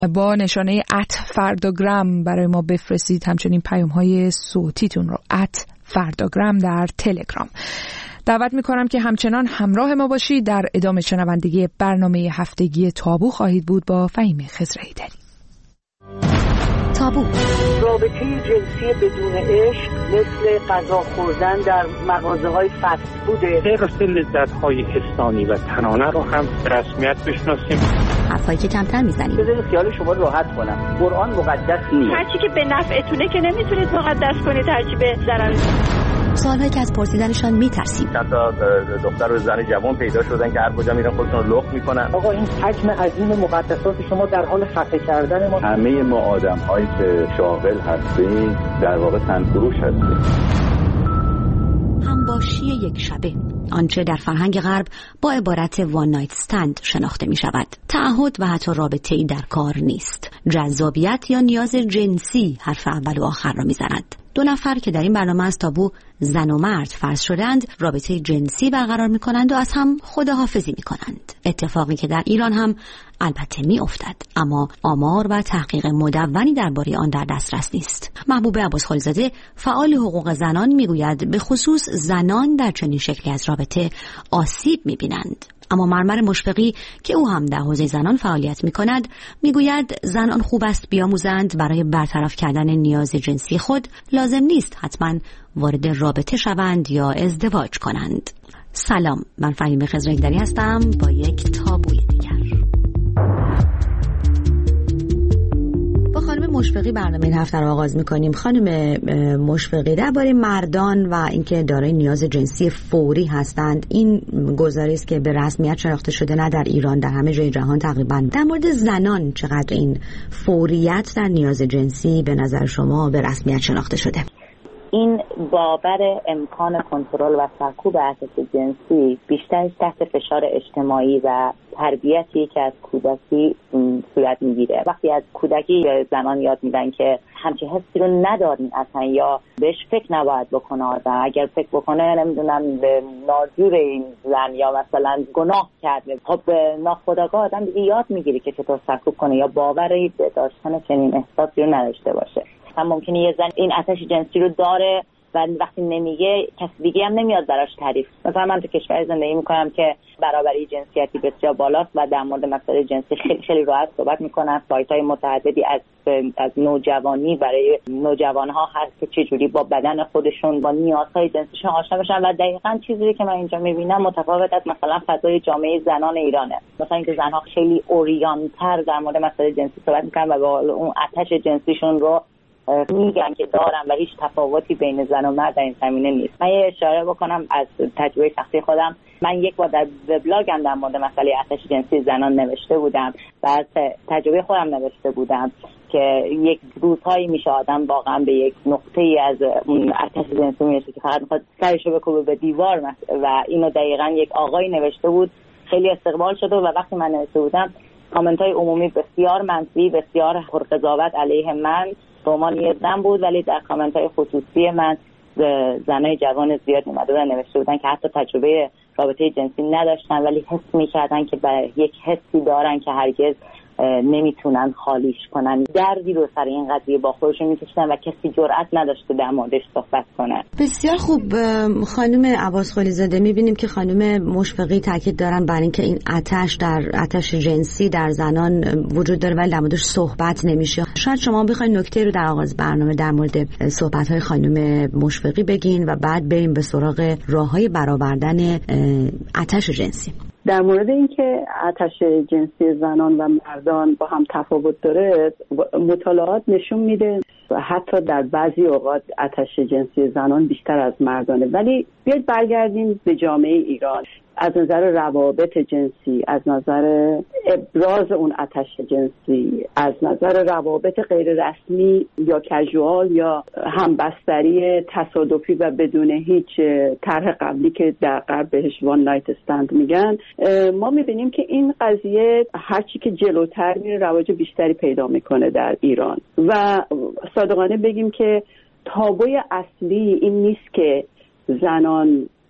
با نشانه @فرداگرام برای ما بفرستید، همچنین پیام‌های صوتیتون رو @فرداگرام در تلگرام. دعوت میکنم که همچنان همراه ما باشید. در ادامه شنوندگی برنامه هفتگی تابو خواهید بود با فهیمه خضرایی‌دری. تابو. رابطه جنسی بدون عشق مثل غذا خوردن در مغازه‌های فست فوده. راسته لذت‌های حسانی و تنانه رو هم رسمیت بشناسیم. حرفایی که کمتر میزنیم. بذارید خیال شما راحت کنم. قرآن مقدس نیست. هرچی که به نفعتونه که نمیتونید مقدس کنید، هرچی به ضرر. سوالهایی که از پرسیدنشان میترسیم. چند تا دختر و زن جوان پیدا شدن که هر کجا میرن خودشون رو لخت میکنن. آقا این حجم عظیم مقدسات شما در حال خفه کردن ما. همه ما آدم‌هایی که شاغل هستیم در واقع تنفروش هستیم. همباشی یک شبه، آنچه در فرهنگ غرب با عبارت وان نایت استند شناخته می شود. تعهد و حتی رابطه‌ای در کار نیست. جذابیت یا نیاز جنسی حرف اول و آخر را می زند. 2 نفر که در این برنامه از تابو زن و مرد فرض شدند رابطه جنسی برقرار می کنند و از هم خداحافظی می کنند. اتفاقی که در ایران هم البته می افتد، اما آمار و تحقیق مدونی درباره آن در دسترس نیست. محبوب عباسخالی‌زاده فعال حقوق زنان می گوید به خصوص زنان در چنین شکلی از رابطه آسیب می بینند. اما مرمر مشفقی که او هم در حوزه زنان فعالیت می کند می گوید زنان خوب است بیاموزند برای برطرف کردن نیاز جنسی خود لازم نیست حتما وارد رابطه شوند یا ازدواج کنند. سلام، من فهیمه خضرایی‌دری هستم با یک تابوی دیگر. خانم مشفقی برنامه این هفته رو آغاز می‌کنیم. خانم مشفقی، درباره مردان و اینکه دارای نیاز جنسی فوری هستند، این گزارش است که به رسمیت شناخته شده نه در ایران، در همه جای جهان تقریبا. در مورد زنان چقدر این فوریت در نیاز جنسی به نظر شما به رسمیت شناخته شده؟ این باور امکان کنترل و سرکوب اساس جنسی بیشتر تحت فشار اجتماعی و تربیتی که از کودکی صورت میگیره. وقتی از کودکی زنان یاد میدن که همچین حسی رو ندارین اصلا یا بهش فکر نباید بکنه آدم، اگر فکر بکنه نمیدونم به ناجور این زن یا مثلا گناه کرده، خب ناخودآگاه آدم دیگه یاد میگیره که چطور سرکوب کنه یا باوری به داشتن چنین احساسی رو نداشته باشه. هم ممکنه یه زن این آتش جنسی رو داره و وقتی نمیگه کسی دیگه هم نمیاد براش تعریف. مثلا من تو کشور زندگی میکنم که برابری جنسیتی بسیار بالاست و در مورد مسائل جنسی خیلی خیلی راحت صحبت میکنن. سایت‌های متعددی از نوجوانی برای نوجوان‌ها هست که چجوری با بدن خودشون با نیازهای جنسیشون آشنا بشن و دقیقاً چیزی که من اینجا میبینم متفاوت از مثلا فضای جامعه زنان ایرانه. مثلا اینکه زنها خیلی اوریان‌تر در مورد مسائل جنسی صحبت میکنن و با اون آتش جنسیشون رو میگن که دارن و هیچ تفاوتی بین زن و مرد در این زمینه نیست. من یه اشاره بکنم از تجربه شخصی خودم. من یک بار در وبلاگم در مورد مسئله آتش جنسی زنان نوشته بودم و از تجربه خودم نوشته بودم که یک روزهایی میشه آدم واقعا به یک نقطه‌ای از اون آتش جنسی میرسه که فقط میخواد سرشو بکوبه به دیوار و اینو دقیقاً یک آقایی نوشته بود. خیلی استقبال شده و وقتی من نوشته بودم کامنت‌های عمومی بسیار منفی، بسیار پرقضاوت علیه من به عنوان یه زن بود، ولی در کامنت‌های خصوصی من زنای جوان زیاد اومده بودن نوشته بودن که حتی تجربه رابطه جنسی نداشتن ولی حس می‌کردن که یک حسی دارن که هرگز نمیتونن خالیش کنن. دردی رو سر این قضیه با خودشون میکشیدن و کسی جرئت نداشته در موردش صحبت کنه. بسیار خوب. خانم عباسخالی‌زاده، میبینیم که خانم مشفقی تاکید دارن بر اینکه این آتش جنسی در زنان وجود داره ولی در موردش صحبت نمیشه. شاید شما بخواید نکته رو در آغاز برنامه در مورد صحبت‌های خانم مشفقی بگین و بعد بریم به سراغ راه‌های برآوردن آتش جنسی. در مورد اینکه آتش جنسی زنان و مردان با هم تفاوت داره، مطالعات نشون میده حتی در بعضی اوقات آتش جنسی زنان بیشتر از مردانه. ولی بیاید برگردیم به جامعه ایران. از نظر روابط جنسی، از نظر ابراز اون آتش جنسی، از نظر روابط غیر رسمی یا کژوال یا همبستری تصادفی و بدون هیچ طرح قبلی که در غرب بهش وان نایت استند میگن، ما میبینیم که این قضیه هرچی که جلوتر میره رواج بیشتری پیدا میکنه در ایران. و صادقانه بگیم که تابوی اصلی این نیست که زنان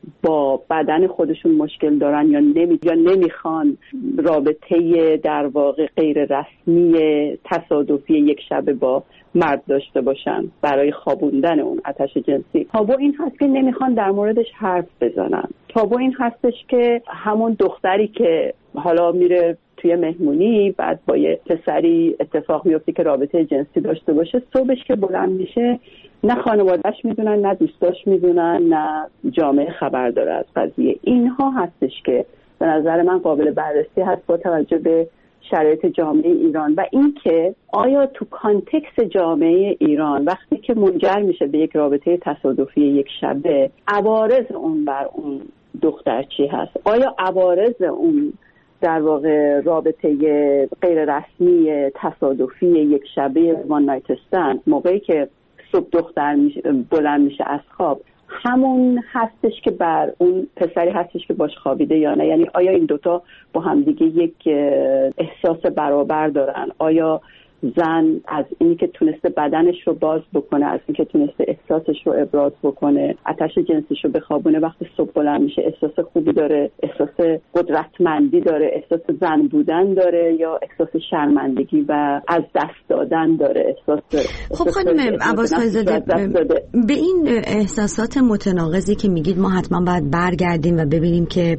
با بدن خودشون مشکل دارن یا نمیخوان رابطه در واقع غیر رسمی تصادفی یک شبه با مرد داشته باشن برای خوابوندن اون آتش جنسی. تابو این هست که نمیخوان در موردش حرف بزنن. تابو این هستش که همون دختری که حالا میره توی مهمونی بعد با یه پسری اتفاق میفته که رابطه جنسی داشته باشه، صبحش که بلند میشه نه خانواده‌اش میدونن، نه دوستاش میدونن، نه جامعه خبر داره از قضیه. اینها هستش که به نظر من قابل بررسی هست با توجه به شرایط جامعه ایران و اینکه آیا تو کانتکست جامعه ایران وقتی که منجر میشه به یک رابطه تصادفی یک شبه، عوارض اون بر اون دختر چی هست؟ آیا عوارض اون در واقع رابطه غیر رسمی تصادفی یک شبه وان نایت استند موقعی که صبح دختر بلند میشه از خواب همون هستش که بر اون پسری هستش که باش خوابیده یا نه؟ یعنی آیا این دوتا با همدیگه یک احساس برابر دارن؟ آیا زن از اینی که تونسته بدنش رو باز بکنه، از اینی که تونسته احساسش رو ابراز بکنه، آتش جنسیش رو بخوابونه، وقتی صبح بلند میشه احساس خوبی داره، احساس قدرتمندی داره، احساس زن بودن داره، یا احساس شرمندگی و از دست دادن داره، احساس داره؟ خب خانم عباس خالیزاده، به این احساسات متناقضی که میگید ما حتما باید برگردیم و ببینیم که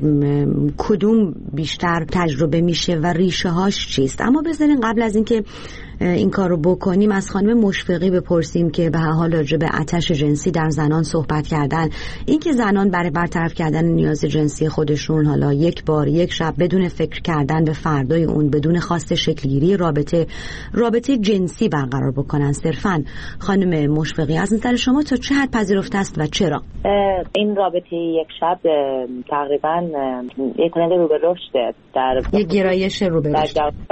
کدوم بیشتر تجربه میشه و ریشه هاش چیست. اما بذارین قبل از اینکه این کار رو بکنیم از خانم مشفقی بپرسیم که به هر حال راجع به آتش جنسی در زنان صحبت کردن، این که زنان برای برطرف کردن نیاز جنسی خودشون حالا یک بار یک شب بدون فکر کردن به فردای اون، بدون خواست شکلگیری رابطه جنسی برقرار بکنن صرفاً، خانم مشفقی از نظر شما تا چه حد پذیرفته است و چرا؟ این رابطه یک شب تقریبا یک ترند رو به رشد در یک گرایش رو به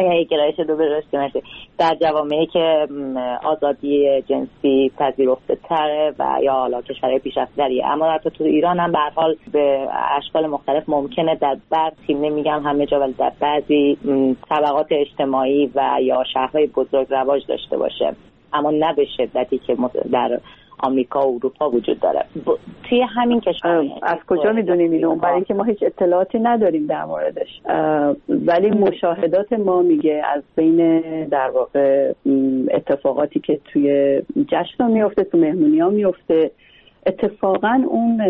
رشد در جوامعی که آزادی جنسی پذیرفته تره و یا حالا کشورهای پیشرفته‌تری، اما حتی تو ایران هم به هر حال به اشکال مختلف ممکنه در برخی، نمیگم همه جا ولی در بعضی طبقات اجتماعی و یا شهرهای بزرگ رواج داشته باشه، اما نه به شدتی که در آمریکا و اروپا وجود داره. توی همین کشور از کجا میدونیم اینو؟ برای اینکه ما هیچ اطلاعاتی نداریم در موردش، ولی مشاهدات ما میگه از بین در واقع اتفاقاتی که توی جشن میفته، تو مهمونی ها میفته، اتفاقا اون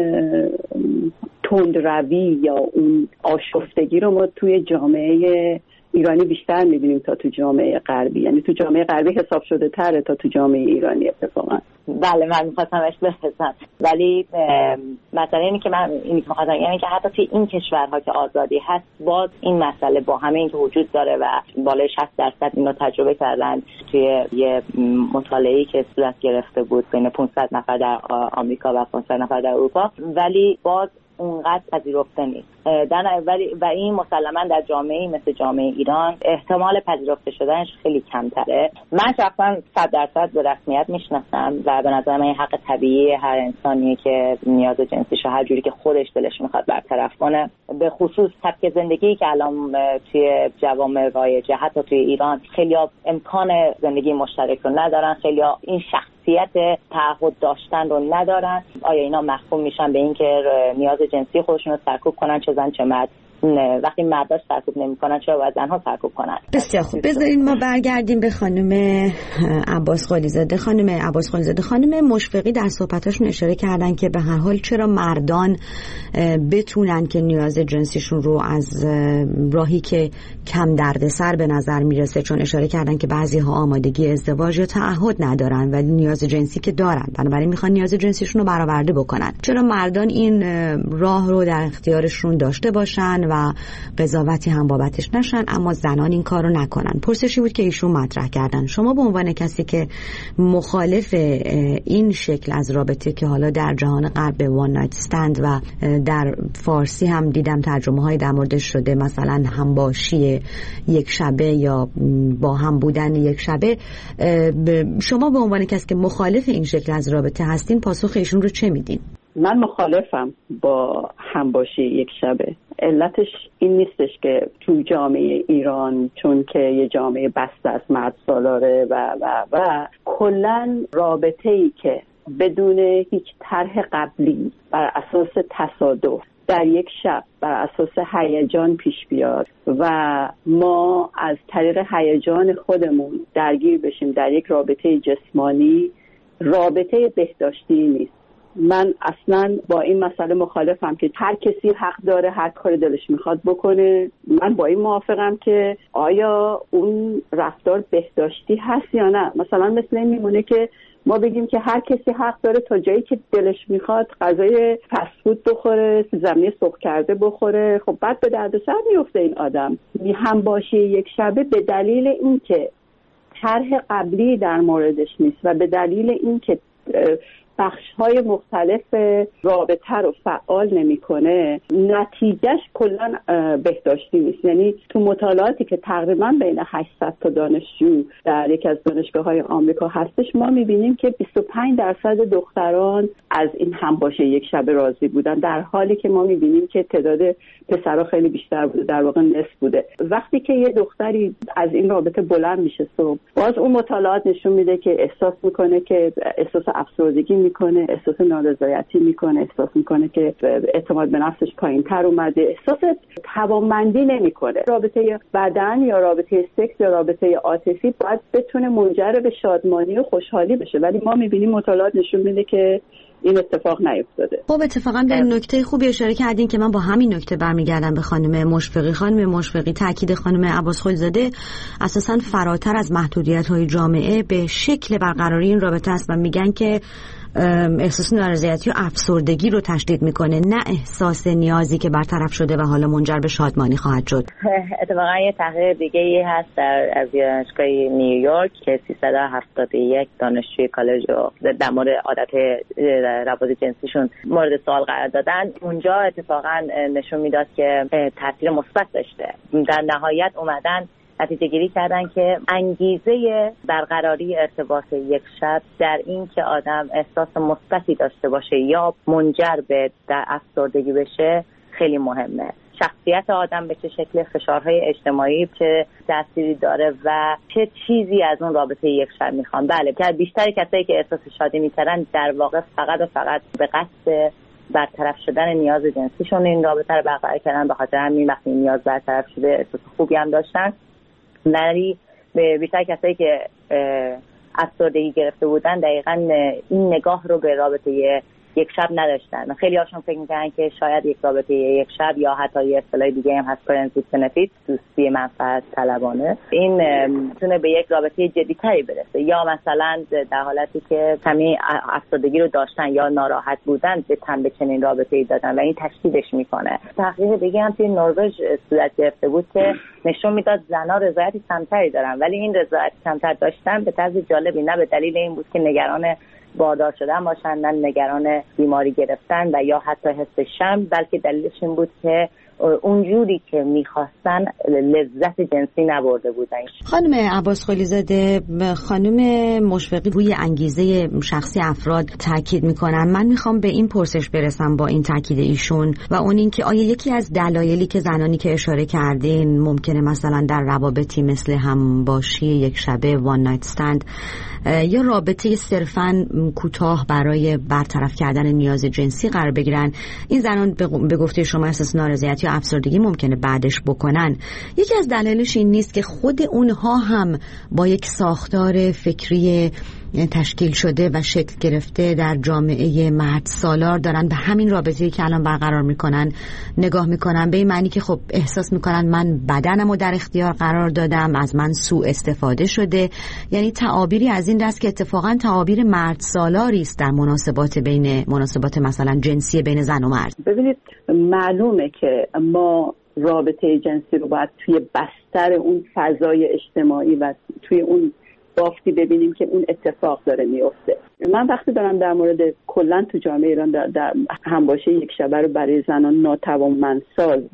تندروی یا اون آشفتگی رو ما توی جامعه ایرانی بیشتر میبینیم تا تو جامعه غربی. یعنی تو جامعه غربی حساب شده تره تا تو جامعه ایرانی اتفاقا. بله من میخواستمش بفرستم، ولی مسئله اینه که من میخواستم یعنی که حتی توی این کشورها که آزادی هست باز این مسئله با همه این که وجود داره و بالای 60% اینو تجربه کردن توی یه مطالعه‌ای که صورت گرفته بود بین 500 نفر در آمریکا و 500 نفر در اروپا، ولی باز اونقدر پذیرفته نیست. و این مسلماً در جامعه‌ای مثل جامعه ایران احتمال پذیرفته شدنش خیلی کمتره. من شخصاً 100% به رسمیت میشناسم و به نظر من این حق طبیعی هر انسانیه که نیاز جنسیش هر جوری که خودش دلش میخواد برطرف کنه. به خصوص سبک زندگی که الان توی جوامع رایجه، حتی توی ایران خیلی‌ها امکان زندگی مشترک رو ندارن، خیلی‌ها این شخصیت تعهد داشتن رو ندارن. آیا اینا محکوم میشن به اینکه نیاز جنسی خودشون رو سرکوب کنن، چه زن چه مرد؟ وقتی مردا سرکوب نمی‌کنن چرا باید زن‌ها سرکوب کنن؟ بسیار خوب، بذارین ما برگردیم به خانم عباس خالیزاده. خانم مشفقی در صحبتاشون اشاره کردن که به هر حال چرا مردان بتونن که نیاز جنسیشون رو از راهی که کم دردسر به نظر میرسه، چون اشاره کردن که بعضی‌ها آمادگی ازدواج یا تعهد ندارن ولی نیاز جنسی که دارن، بنابراین میخوان نیاز جنسیشون رو برآورده بکنن. چرا مردان این راه رو در اختیارشون داشته باشن و قضاوتی هم بابتش نشن اما زنان این کارو نکنن؟ پرسشی بود که ایشون مطرح کردن. شما به عنوان کسی که مخالف این شکل از رابطه که حالا در جهان غرب به وان نایت استند و در فارسی هم دیدم ترجمه های در موردش شده، مثلا همباشی یک شبه یا با هم بودن یک شبه، شما به عنوان کسی که مخالف این شکل از رابطه هستین پاسخ ایشون رو چه میدین؟ من مخالفم با همباشی یک شبه. علتش این نیستش که تو جامعه ایران چون که یه جامعه بسته از مرد سالاره و کلن رابطه‌ای که بدون هیچ طرح قبلی بر اساس تصادف در یک شب بر اساس هیجان پیش بیاد و ما از طریق هیجان خودمون درگیر بشیم در یک رابطه جسمانی، رابطه بهداشتی نیست. من اصلا با این مسئله مخالفم که هر کسی حق داره هر کار دلش میخواد بکنه. من با این موافقم که آیا اون رفتار بهداشتی هست یا نه. مثلا مثل این میمونه که ما بگیم که هر کسی حق داره تا جایی که دلش میخواد غذای فست فود بخوره، زمینی سرخ کرده بخوره. خب بعد به دردسر میفته این آدم. هم باشی یک شبه به دلیل اینکه طرح قبلی در موردش نیست و به دلیل اینکه بخش‌های مختلف رابطه رو فعال نمی‌کنه، نتیجهش کلاً بهداشتی نیست. یعنی تو مطالعاتی که تقریباً بین 800 تا دانشجو در یکی از دانشگاه‌های آمریکا هستش، ما می‌بینیم که 25% دختران از این همباشی یک شبه راضی بودن، در حالی که ما می‌بینیم که تعداد پسرها خیلی بیشتر بوده، در واقع نصف بوده. وقتی که یه دختری از این رابطه بلند میشه صبح، باز اون مطالعات نشون میده که احساس می‌کنه که احساس افسردگی میکنه، احساس نارضایتی میکنه، احساس میکنه که اعتماد به نفسش پایین‌تر اومده، احساس توانمندی نمیکنه. رابطه بدن یا رابطه سکس یا رابطه عاطفی باید بتونه منجر به شادمانی و خوشحالی بشه، ولی ما میبینیم مطالعات نشون میده که این اتفاق نیفتاده. خب اتفاقا به نکته خوبی اشاره کردین که من با همین نکته برمیگردم به خانم مشفقی. خانم مشفقی، تاکید خانم عباسخلی زاده اساساً فراتر از محدودیت‌های جامعه به شکل برقراری این رابطه است و میگن که احساس نارضایتی و افسردگی رو تشدید میکنه، نه احساس نیازی که برطرف شده و حالا منجر به شادمانی خواهد شد. اتفاقا یه تحقیق دیگه هست از دانشگاه نیویورک که 371 دانشجوی کالج رو در مورد عادت روابط جنسیشون مورد سوال قرار دادن. اونجا اتفاقا نشون میداد که تاثیر مثبت داشته. در نهایت اومدن نتیجه گیری کردن که انگیزه برقراری ارتباط یک شب در این که آدم احساس مثبتی داشته باشه یا منجر به در افسردگی بشه خیلی مهمه. شخصیت آدم به چه شکل، فشارهای اجتماعی چه تأثیری داره و چه چیزی از اون رابطه یک شب میخوان. بله، که بیشتر کسایی که احساس شادی میکردن در واقع فقط و فقط به قصد برطرف شدن نیاز جنسیشون این رابطه رو برقرار کردن. به خاطر همین وقتی نیاز برطرف شده احساس خوبی هم داشتن. ولی بیشتر کسایی که افسردگی گرفته بودن دقیقاً این نگاه رو به رابطه یک شب نداشتن. خیلی هاشون فکر میکنن که شاید یک رابطه یک شب یا حتی یه اصطلاح دیگه هم هست فرندز بنفیت، دوستی منفعت طلبانه، این میتونه به یک رابطه جدی‌تری برسه. یا مثلا در حالتی که کمی افسردگی رو داشتن یا ناراحت بودن به تن به چنین رابطه‌ای دادن و این تشدیدش میکنه. تحقیق دیگه هم توی نروژ صورت گرفته بود که نشون میداد زن‌ها رضایت کمتری دارن، ولی این رضایت کمتر داشتن به طرز جالبی نه به دلیل این بود که نگران باردار شدن باشن، نه نگران بیماری گرفتن و یا حتی حس شم، بلکه دلیلش این بود که اونجوری که میخواستن لذت جنسی نبرده بودن. خانم عباسخلی زاده، خانم مشفقی روی انگیزه شخصی افراد تاکید میکنن. من میخوام به این پرسش برسم با این تاکید ایشون و اون این که آیا یکی از دلایلی که زنانی که اشاره کردین ممکنه مثلا در روابطی مثل همباشی یک شبه وان نایت استند یا رابطه صرفاً کوتاه برای برطرف کردن نیاز جنسی قرار بگیرن، این زنان به گفته شما احساس نارضایتی یا افسردگی ممکنه بعدش بکنن؟ یکی از دلایلش این نیست که خود اونها هم با یک ساختار فکری تشکیل شده و شکل گرفته در جامعه مرد سالار دارن به همین رابطه‌ای که الان برقرار میکنن نگاه میکنن، به این معنی که خب احساس میکنن من بدنمو در اختیار قرار دادم، از من سوء استفاده شده. یعنی تعابیری از این دست که اتفاقا تعابیر مرد سالاری است در مناسبات مثلا جنسی بین زن و مرد. ببینید، معلومه که ما رابطه جنسی رو باید توی بستر اون فضای اجتماعی و توی اون بافتی ببینیم که اون اتفاق داره میفته. من وقتی دارم در مورد کلا تو جامعه ایران در همباشی یک شبه رو برای زنان ناتوانمندساز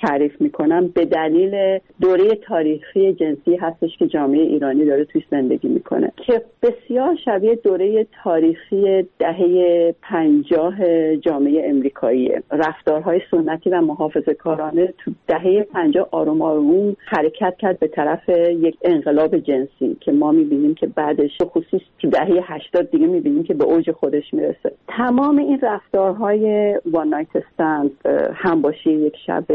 تعریف میکنم به دلیل دوره تاریخی جنسی هستش که جامعه ایرانی داره توی زندگی میکنه که بسیار شبیه دوره تاریخی دهه 50 جامعه امریکاییه. رفتارهای سنتی و محافظه‌کارانه تو دهه 50 آروم آروم حرکت کرد به طرف یک انقلاب جنسی که ما میبینیم که بعدش خصوص تو دهه 80 دیگه میبینیم که به اوج خودش میرسه. تمام این رفتارهای وان نایت استند، همباشی یک شب،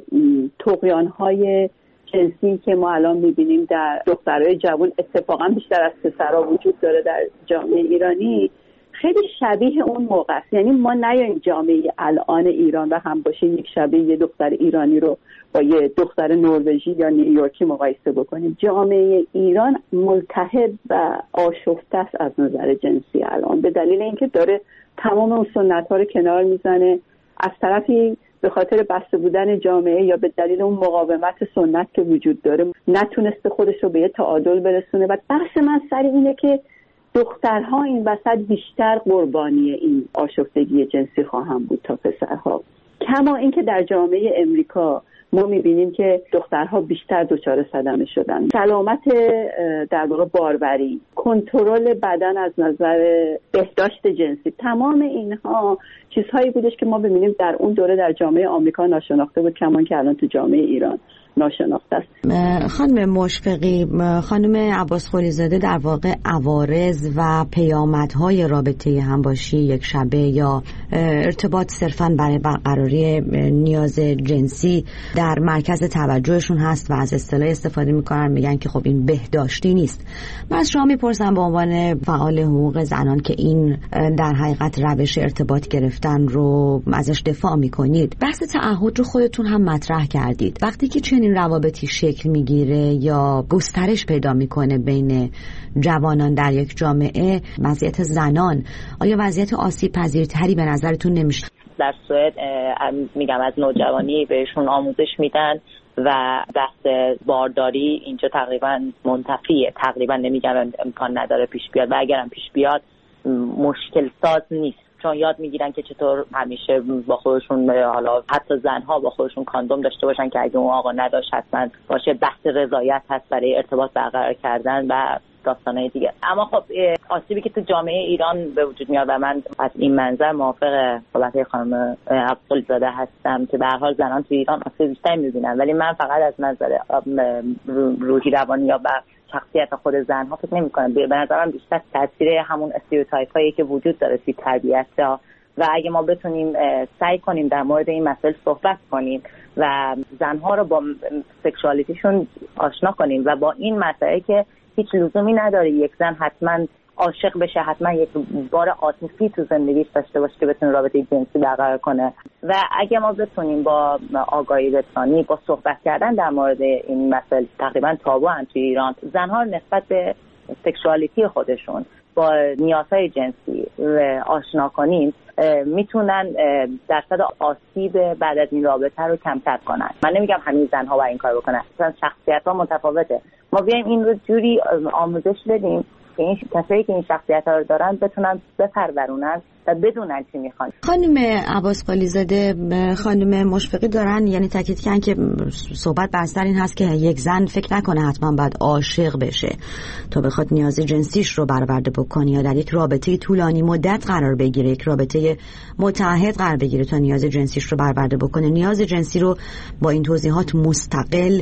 طغیان‌های جنسی که ما الان میبینیم در دخترای جوان، اتفاقا بیشتر از پسرها وجود داره در جامعه ایرانی، خیلی شبیه اون موقع است. یعنی ما نیاییم جامعه الان ایران و همباشی یک شبه یه دختر ایرانی رو با یه دختر نروژی یا نیویورکی مقایسه بکنیم. جامعه ایران ملتهب و آشفته است از نظر جنسی الان، به دلیل اینکه داره تمام اون سنت‌ها رو کنار میزنه. از طرفی به خاطر بسته بودن جامعه یا به دلیل اون مقاومت سنت که وجود داره نتونسته خودش رو به یه تعادل برسونه. و بحث من سر اینه که دخترها این وسط بیشتر قربانی این آشفتگی جنسی خواهند بود تا پسرها. کما اینکه در جامعه امریکا ما میبینیم که دخترها بیشتر دچار صدمه شدن. سلامت در واقع باروری، کنترل بدن از نظر بهداشت جنسی، تمام اینها چیزهایی بودش که ما ببینیم در اون دوره در جامعه آمریکا ناشناخته بود، کما که الان تو جامعه ایران ناشناخته است. خانم مشفقی، خانم عباس قلی‌زاده در واقع عوارض و پیامدهای رابطه همباشی یک شبه یا ارتباط صرفاً برای برقراری نیاز جنسی در مرکز توجهشون هست و از اصطلاح استفاده میکنن، میگن که خب این بهداشتی نیست. من از شما میپرسم به عنوان فعال حقوق زنان که این در حقیقت روش ارتباط گرفتن رو ازش دفاع میکنید، بحث تعهد رو خودتون هم مطرح کردید. وقتی که چنین روابطی شکل میگیره یا گسترش پیدا میکنه بین جوانان در یک جامعه، وضعیت زنان آیا وضعیت آسیب پذیرتری به نظرتون نمیشه؟ در سوئد میگم از نوجوانی بهشون آموزش میدن و بحث بارداری اینجا تقریبا منتفیه. تقریبا نمیگم امکان نداره پیش بیاد و اگرم پیش بیاد مشکل ساز نیست، چون یاد میگیرن که چطور همیشه با خودشون، حالا حتی زنها با خودشون کاندوم داشته باشن که اگه اون آقا نداشت حتما باشه. بحث رضایت هست برای ارتباط برقرار کردن و داستانهای دیگه. اما خب آسیبی که تو جامعه ایران به وجود میاد و من از این منظر موافق صحبت خانم قلی‌زاده هستم که به هر حال زنان تو ایران آسیب بیشتری میبینن، ولی من فقط از نظر روحی روانی یا شخصیت خود زنها فکر نمی‌کنم. به نظرم بیشتر تاثیر همون استریوتایپایی که وجود داره توی تربیت و اگه ما بتونیم سعی کنیم در مورد این مسئله صحبت کنیم و زنها رو با سکشوالیتیشون آشنا کنیم و با این مسئله که هیچ لزومی نداره یک زن حتما عاشق بشه، حتما یک بار عاطفی تو زندگیش داشته باشه که بتونه رابطه جنسی برقرار کنه. و اگه ما بتونیم با آگاهی رسانی، با صحبت کردن در مورد این مسئله، تقریبا تابو هم توی ایران، زنها نسبت به سکشوالیتی خودشون با نیازهای جنسی آشنا کنیم، میتونن درصد آسیب بعد از این رابطه رو کمتر کنن. من نمیگم همین زنها باید این کار بکنن، مثلا شخصیت‌ها متفاوته. ما بیایم این رو جوری آموزش بدیم که این کسایی که این شخصیت‌ها رو دارن بتونن بپرورونن و بدونن چی میخوان. خانم عباس قلی‌زاده، خانم مشفقی دارن یعنی تاکید کردن که صحبت بر سر این هست که یک زن فکر نکنه حتما باید عاشق بشه تا بخواد نیاز جنسیش رو برآورده بکنه یا در یک رابطه طولانی مدت قرار بگیره، یک رابطه متعهد قرار بگیره تا نیاز جنسیش رو برآورده بکنه. نیاز جنسی رو با این توضیحات مستقل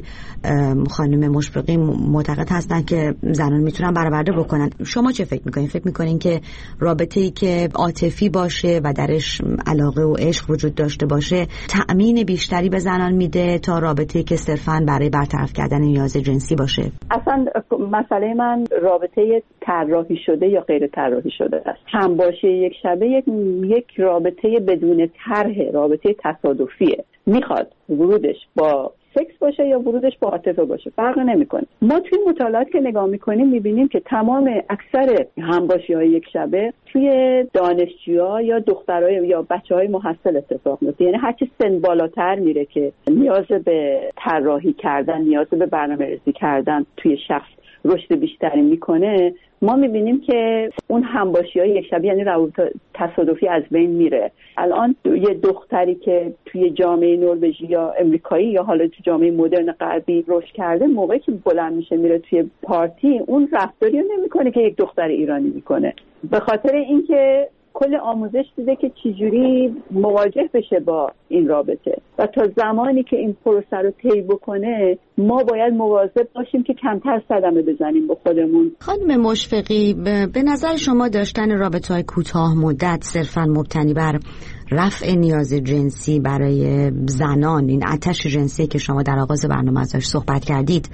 خانم مشفقی معتقد هستن که زنان میتونن برآورده بکنن. شما چه فکر میکنین؟ فکر میکنین که رابطه‌ای که عاطفی باشه و درش علاقه و عشق وجود داشته باشه تأمین بیشتری به زنان میده تا رابطه‌ای که صرفاً برای برطرف کردن نیاز جنسی باشه؟ اصلا مسئله من رابطه طراحی شده یا غیر طراحی شده است. همباشی یک شبه یک رابطه بدون طرح، رابطه تصادفیه. میخواد ورودش با سکس باشه یا ورودش با عاطفه باشه فرق نمیکنه. ما توی مطالعات که نگاه میکنیم میبینیم که تمام اکثر همباشی‌های یک شبه توی دانشجوها یا دخترای یا بچه‌های محصل اتفاق میفته. یعنی هر چه سن بالاتر میره که نیاز به طراحی کردن، نیاز به برنامه‌ریزی کردن توی شخص رشد بیشتری میکنه، ما میبینیم که اون همباشی‌های یک شبیه یعنی روابط تصادفی از بین میره. الان یه دختری که توی جامعه نروژی یا امریکایی یا حالا توی جامعه مدرن غربی رشد کرده، موقعی که بلند میشه میره توی پارتی اون رفتاری رو نمیکنه که یک دختر ایرانی میکنه، به خاطر اینکه کل آموزش دیده که چجوری مواجه بشه با این رابطه و تا زمانی که این پروسه رو طی بکنه ما باید مواظب باشیم که کمتر صدمه بزنیم به خودمون. خانم مشفقی، به نظر شما داشتن رابطه‌های کوتاه مدت صرفاً مبتنی بر رفع نیاز جنسی برای زنان، این آتش جنسی که شما در آغاز برنامه ازش صحبت کردید،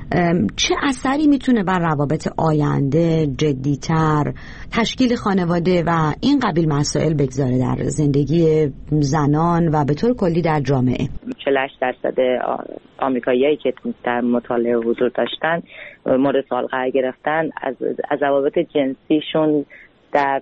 چه اثری میتونه بر روابط آینده، جدی‌تر، تشکیل خانواده و این قبیل مسائل بگذاره در زندگی زنان و به طور کلی در جامعه؟ 48% آمریکاییایی که در مطالعه حضور داشتن مورد سوال قرار گرفتن از روابط جنسیشون در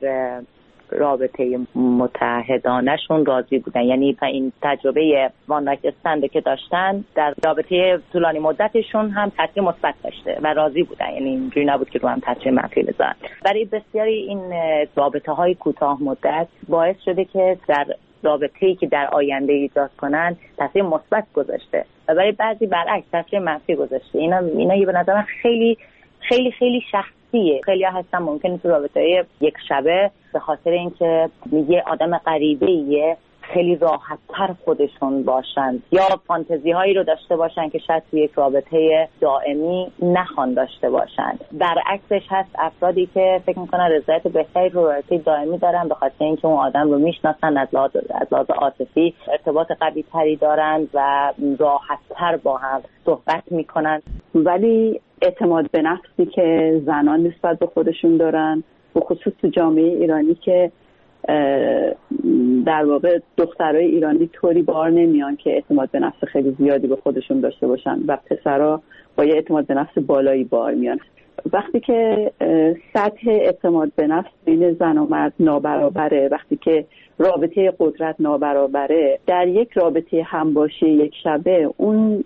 رابطه متحدانشون راضی بودن. یعنی این تجربه وان نایت استند که داشتن در رابطه طولانی مدتشون هم تاثیر مثبت داشته و راضی بودن، یعنی اینجوری نبود که رو هم تاثیر منفی بذارن. برای بسیاری این رابطه های کوتاه مدت باعث شده که در رابطه‌ای که در آینده ایجاد کنن تاثیر مثبت گذاشته و برای بعضی برعکس تاثیر منفی گذاشته. اینا به نظر من خیلی خیلی خیلی شخصیه. خیلی ها هستن ممکنه تو رابطه یک شبه به خاطر اینکه یه آدم غریبه‌ایه خیلی راحت‌تر خودشون باشن یا فانتزی هایی رو داشته باشن که شاید توی یک رابطه دائمی نخوان داشته باشن. برعکسش هست افرادی که فکر میکنن رضایت بهتری رو رابطه دائمی دارن به خاطر اینکه اون آدم رو میشناسن، از لحاظ عاطفی ارتباط قوی تری دارن و راحت‌تر با هم صحبت میکنن. ولی اعتماد به نفسی که زنان نسبت به خودشون دارن، به خصوص تو جامعه ایرانی که در واقع دخترای ایرانی طوری بار نمیان که اعتماد به نفس خیلی زیادی به خودشون داشته باشن و پسرا با یه اعتماد به نفس بالایی بار میان. وقتی که سطح اعتماد به نفس بین زن و مرد نابرابره، وقتی که رابطه قدرت نابرابره، در یک رابطه همباشی یک شبه اون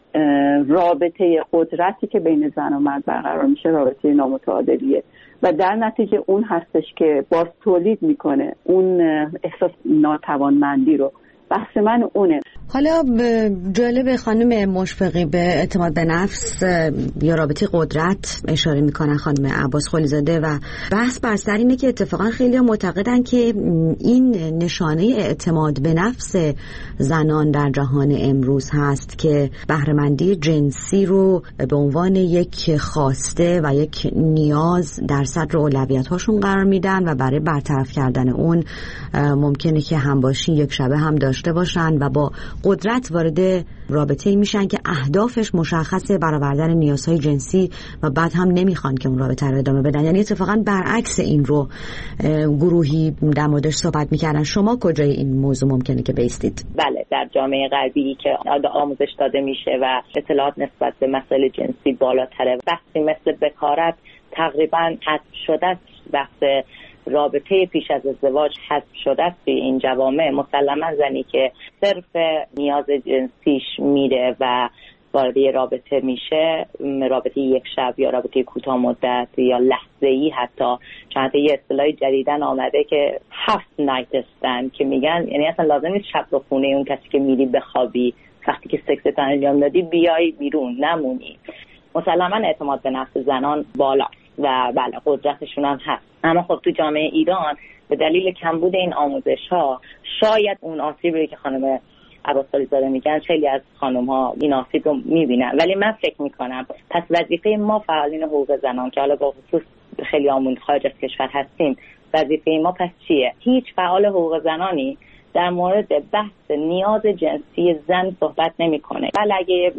رابطه قدرتی که بین زن و مرد برقرار میشه رابطه نامتعادلیه و در نتیجه اون هستش که باز تولید میکنه اون احساس ناتوانمندی رو. بحث من اونه. حالا جالب خانم مشفقی به اعتماد به نفس یا رابطه قدرت اشاره میکنن خانم عباس خلیزاده و بحث بر سر اینه که اتفاقا خیلی ها معتقدن که این نشانه اعتماد به نفس زنان در جهان امروز هست که بهره‌مندی جنسی رو به عنوان یک خواسته و یک نیاز در صدر اولویت هاشون قرار میدن و برای برطرف کردن اون ممکنه که همباشی یک شبه هم داشته باشن و با قدرت وارد رابطه‌ای میشن که اهدافش مشخصه، برآوردن نیازهای جنسی، و بعد هم نمیخوان که اون رابطه رو ادامه بدن. یعنی اتفاقا برعکس این رو گروهی در موردش صحبت میکردن. شما کجای این موضوع ممکنه که بیستید؟ بله، در جامعه غربی که آموزش داده میشه و اطلاعات نسبت به مسائل جنسی بالاتره، بحثی مثل بکارت تقریبا حذف شده است. بحث رابطه پیش از ازدواج حذف شده است توی این جوامع. مسلما زنی که صرف نیاز جنسیش میره و وارد رابطه میشه، رابطه یک شب یا رابطه کوتاه مدت یا لحظه‌ای، حتی چند تا یه اصطلاح جدیدن آمده که هاف نایت استند که میگن یعنی اصلا لازم نیست شب رو خونه اون کسی که میری بخوابی، وقتی که سکست انجام دادی بیای بیرون نمونی. مسلما اعتماد به نفس زنان بالا و بله قدرتشون هم هست، اما خب تو جامعه ایران به دلیل کمبود این آموزش ها شاید اون آسیبی که خانم عباس خلیزاده میگن خیلی از خانم ها این آسیب رو میبینن. ولی من فکر میکنم پس وظیفه ما فعالین حقوق زنان که حالا با خصوص خیلی آمون خارج از کشور هستیم، وظیفه ما پس چیه؟ هیچ فعال حقوق زنانی در مورد بحث نیاز جنسی زن صحبت نمیکنه. ولی اگه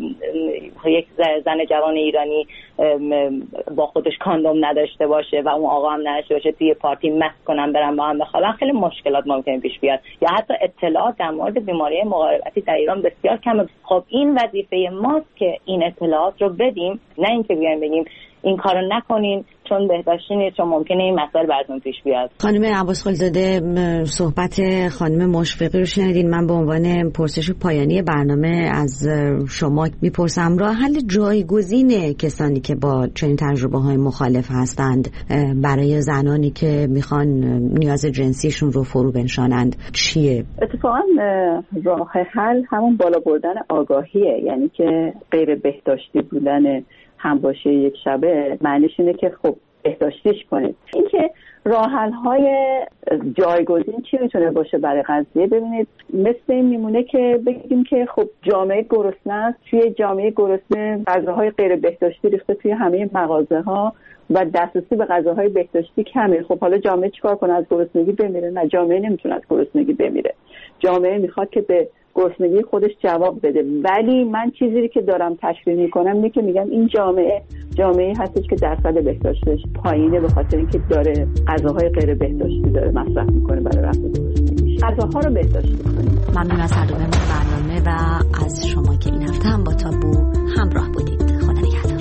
یک زن جوان ایرانی با خودش کاندوم نداشته باشه و اون آقا هم نداشته باشه، توی پارتی مست کنن برن با هم بخوابن، خیلی مشکلات ممکنه پیش بیاد. یا حتی اطلاعات در مورد بیماری مقاربتی در ایران بسیار کمه. خب این وظیفه ماست که این اطلاعات رو بدیم، نه اینکه بیایم بگیم این کارو نکنین چون بهداشتی نیست، چون ممکنه این مسائل براتون پیش بیاد. خانم عباس خلیزاده، صحبت خانم مشفقی رو شنیدین. من به عنوان پرسش پایانی برنامه از شما میپرسم راه حل جایگزین کسانی که با چنین تجربه‌های مخالف هستند برای زنانی که میخوان نیاز جنسیشون رو فرو بنشانند چیه؟ اتفاقا راه حل همون بالا بردن آگاهیه، یعنی که غیر بهداشتی بودن همباشی یک شبه معنیش اینه که خب بهداشتیش کنید. اینکه راه حل های جایگزین چی میتونه باشه برای قضیه؟ ببینید مثل این میمونه که بگیم که خب جامعه گرسنه است، توی جامعه گرسنه غذاهای غیر بهداشتی ریخته توی همه مغازه ها و دسترسی به غذاهای بهداشتی کمه. خب حالا جامعه چیکار کنه؟ از گرسنگی بمیره؟ نه، جامعه نمیتونه از گرسنگی بمیره. جامعه میخواد که به گرسنگی خودش جواب بده. ولی من چیزی که دارم تشریح میکنم اینه که میگم این جامعه هستش که درصد بهداشتش پایینه به خاطر اینکه داره غذاهای غیر بهداشتی داره مصرف میکنه برای رفع گرسنگی. غذاها رو بهداشتی کنید. ممنون از هر دو برنامه و از شما که این هفته هم با تابو همراه بودید. خدا نگهدار.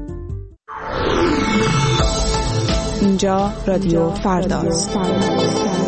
اینجا رادیو فرداست.